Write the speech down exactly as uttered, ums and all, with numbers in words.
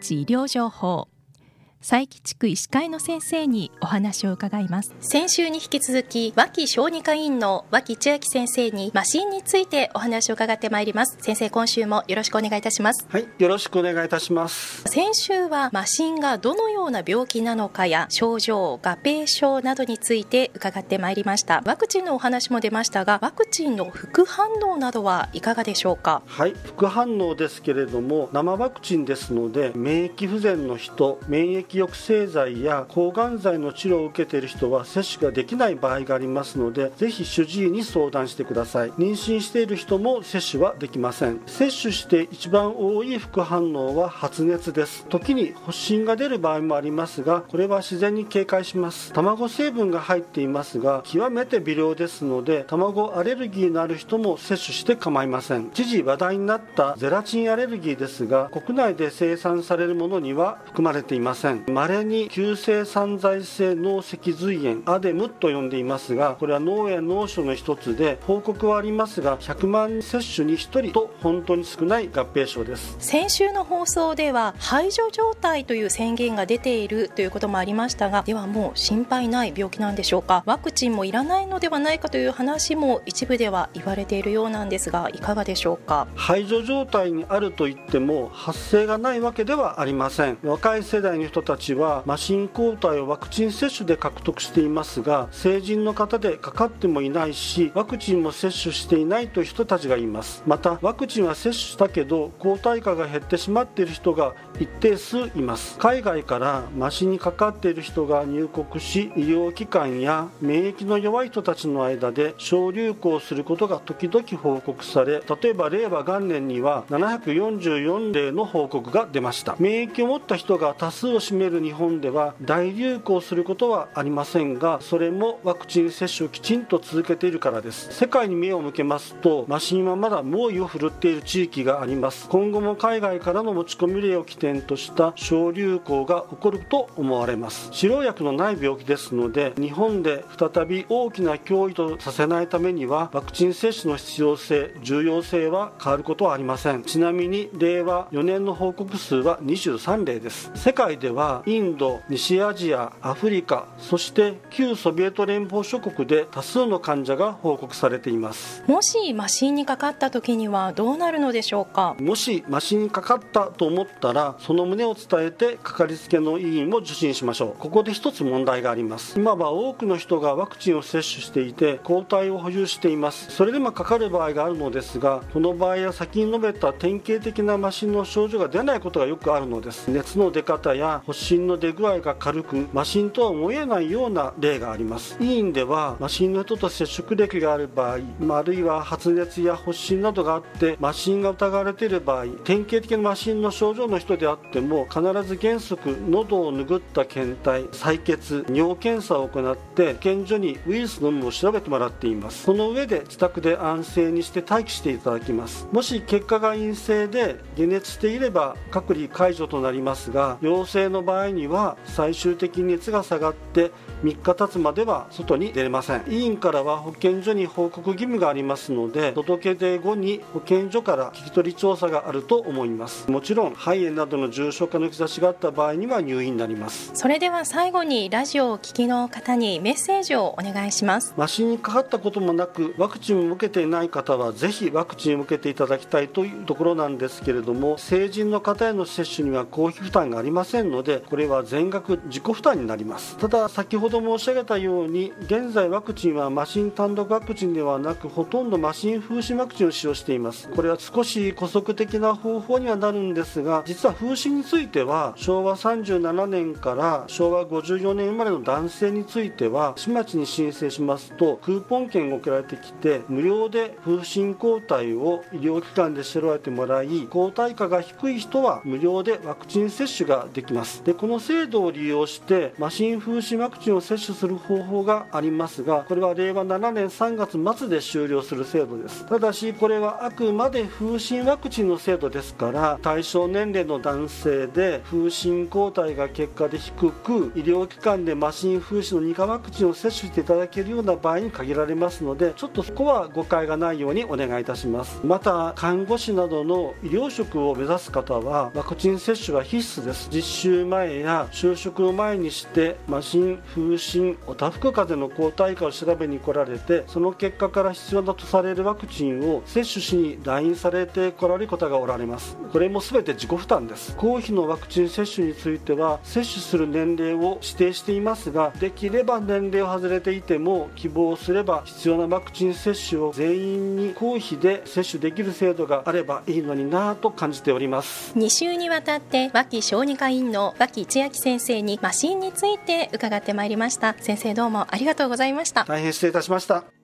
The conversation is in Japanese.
日医療情報、佐伯地区医師会の先生にお話を伺います。 先週に引き続き脇小児科医院の脇千秋先生に麻疹についてお話を伺ってまいります。先生、今週もよろしくお願いいたします。 はい、よろしくお願いいたします。 先週は麻疹がどのような病気なのかや症状、合併症などについて伺ってまいりました。ワクチンのお話も出ましたが、ワクチンの副反応などはいかがでしょうか？ はい、副反応ですけれども、生ワクチンですので、免疫不全の人、免疫抑制剤や抗がん剤の治療を受けている人は接種ができない場合がありますので、ぜひ主治医に相談してください。妊娠している人も接種はできません。接種して一番多い副反応は発熱です。時に発疹が出る場合もありますが、これは自然に警戒します。卵成分が入っていますが、極めて微量ですので、卵アレルギーのある人も接種して構いません。一時話題になったゼラチンアレルギーですが、国内で生産されるものには含まれていません。稀に急性散在性脳脊髄炎、アデムと呼んでいますが、これは脳や脳腫の一つで、報告はありますがひゃくまん接種にひとりと本当に少ない合併症です。 先週の放送では排除状態という宣言が出ているということもありましたが、ではもう心配ない病気なんでしょうか？ワクチンもいらないのではないかという話も一部では言われているようなんですが、いかがでしょうか？ 排除状態にあるといっても発生がないわけではありません。若い世代の人たちは麻疹抗体をワクチン接種で獲得していますが、成人の方でかかってもいないし、ワクチンも接種していないという人たちがいます。またワクチンは接種したけど抗体価が減ってしまっている人が一定数います。海外から麻疹にかかっている人が入国し、医療機関や免疫の弱い人たちの間で小流行することが時々報告され、例えば令和元年にはななひゃくよんじゅうよんれいの報告が出ました。免疫を持った人が多数を占める日本では大流行することはありませんが、それもワクチン接種をきちんと続けているからです。世界に目を向けますと、麻疹はまだ猛威を振るっている地域があります。今後も海外からの持ち込み例を起点とした小流行が起こると思われます。治療薬のない病気ですので、日本で再び大きな脅威とさせないためにはワクチン接種の必要性、重要性は変わることはありません。ちなみに令和よねんの報告数はにじゅうさんれいです。世界ではインド、西アジア、アフリカ、そして旧ソビエト連邦諸国で多数の患者が報告されています。 もし麻疹にかかった時にはどうなるのでしょうか？ もし麻疹にかかったと思ったら、その旨を伝えてかかりつけの医院を受診しましょう。ここで一つ問題があります。今は多くの人がワクチンを接種していて抗体を保有しています。それでもかかる場合があるのですが、この場合は先に述べた典型的な麻疹の症状が出ないことがよくあるのです。熱の出方や発疹の出具合が軽く、麻疹とは思えないような例があります。医院では麻疹の人と接触歴がある場合、あるいは発熱や発疹などがあって麻疹が疑われている場合、典型的な麻疹の症状の人であっても必ず原則喉を拭った検体、採血、尿検査を行って保健所にウイルスの有無を調べてもらっています。その上で自宅で安静にして待機していただきます。もし結果が陰性で解熱していれば隔離解除となりますが、陽性の場合には最終的に熱が下がってみっか経つまでは外に出れません。医院からは保健所に報告義務がありますので、届け出後に保健所から聞き取り調査があると思います。もちろん肺炎などの重症化の兆しがあった場合には入院になります。 それでは最後にラジオをお聞きの方にメッセージをお願いします。 麻疹にかかったこともなくワクチンを受けていない方はぜひワクチンを受けていただきたいというところなんですけれども、成人の方への接種には公費負担がありませんので、これは全額自己負担になります。ただ先ほど申し上げたように、現在ワクチンは麻疹単独ワクチンではなく、ほとんど麻疹風疹ワクチンを使用しています。これは少し姑息的な方法にはなるんですが、実は風疹についてはしょうわさんじゅうななねんからしょうわごじゅうよねん生まれの男性については、市町に申請しますとクーポン券が送られてきて、無料で風疹抗体を医療機関で調べてもらい、抗体価が低い人は無料でワクチン接種ができます。 。でこの制度を利用して麻疹風疹ワクチンを接種する方法がありますが、これはれいわななねんさんがつ末で終了する制度です。ただしこれはあくまで風疹ワクチンの制度ですから、対象年齢の男性で風疹抗体が結果で低く、医療機関で麻疹風疹のに価ワクチンを接種していただけるような場合に限られますので、ちょっとそこは誤解がないようにお願いいたします。また看護師などの医療職を目指す方はワクチン接種は必須です。実習前や就職を前にして麻疹、風疹、おたふく風邪の抗体価を調べに来られて、その結果から必要だとされるワクチンを接種しに来院されて来られる方がおられます。これも全て自己負担です。公費のワクチン接種については接種する年齢を指定していますが、できれば年齢を外れていても希望すれば必要なワクチン接種を全員に公費で接種できる制度があればいいのになぁと感じております。 に週にわたって脇小児科医院の脇千秋先生に麻疹について伺ってまいりました。先生どうもありがとうございました。 大変失礼いたしました。